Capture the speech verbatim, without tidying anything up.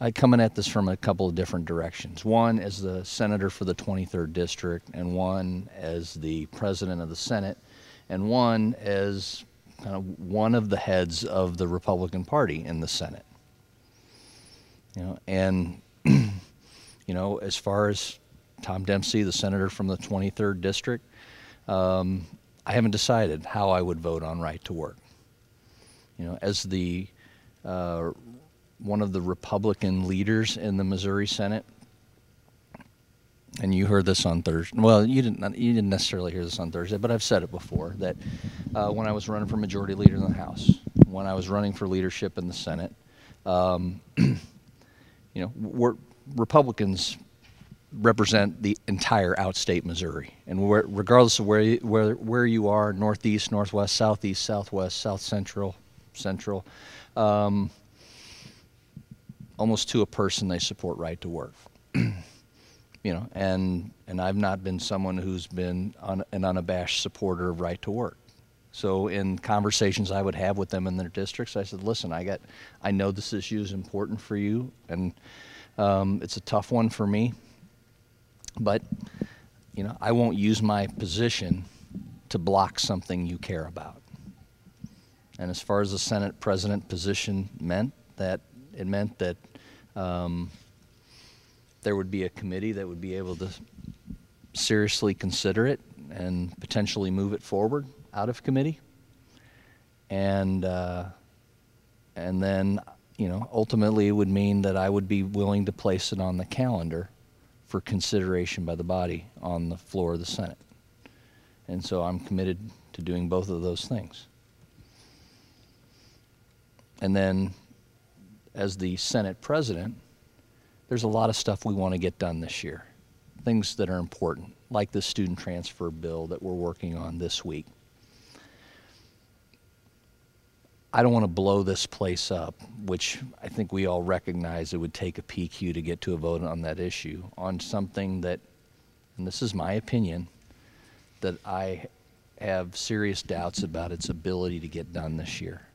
I coming at this from a couple of different directions. One as the senator for the twenty-third district, and one as the president of the Senate, and one as kind of one of the heads of the Republican Party in the Senate. You know, and you know, as far as Tom Dempsey, the senator from the twenty-third district, um, I haven't decided how I would vote on right to work. You know, as the uh, one of the Republican leaders in the Missouri Senate, and you heard this on Thursday. Well, you didn't. You didn't necessarily hear this on Thursday, but I've said it before that uh, when I was running for Majority Leader in the House, when I was running for leadership in the Senate, um, you know, we're, Republicans represent the entire outstate Missouri, and where, regardless of where you, where where you are, northeast, northwest, southeast, southwest, south central, central, um, almost to a person, they support right to work. You know, and and I've not been someone who's been un, an unabashed supporter of right to work. So in conversations I would have with them in their districts, I said, listen, I got, I know this issue is important for you, and um, it's a tough one for me, but you know, I won't use my position to block something you care about. And as far as the Senate president position meant, that it meant that um, there would be a committee that would be able to seriously consider it and potentially move it forward out of committee. And uh, and then, you know, ultimately it would mean that I would be willing to place it on the calendar for consideration by the body on the floor of the Senate. And so I'm committed to doing both of those things. And then as the Senate president, there's a lot of stuff we want to get done this year, things that are important, like the student transfer bill that we're working on this week. I don't want to blow this place up, which I think we all recognize it would take a P Q to get to a vote on that issue, on something that, and this is my opinion, that I have serious doubts about its ability to get done this year.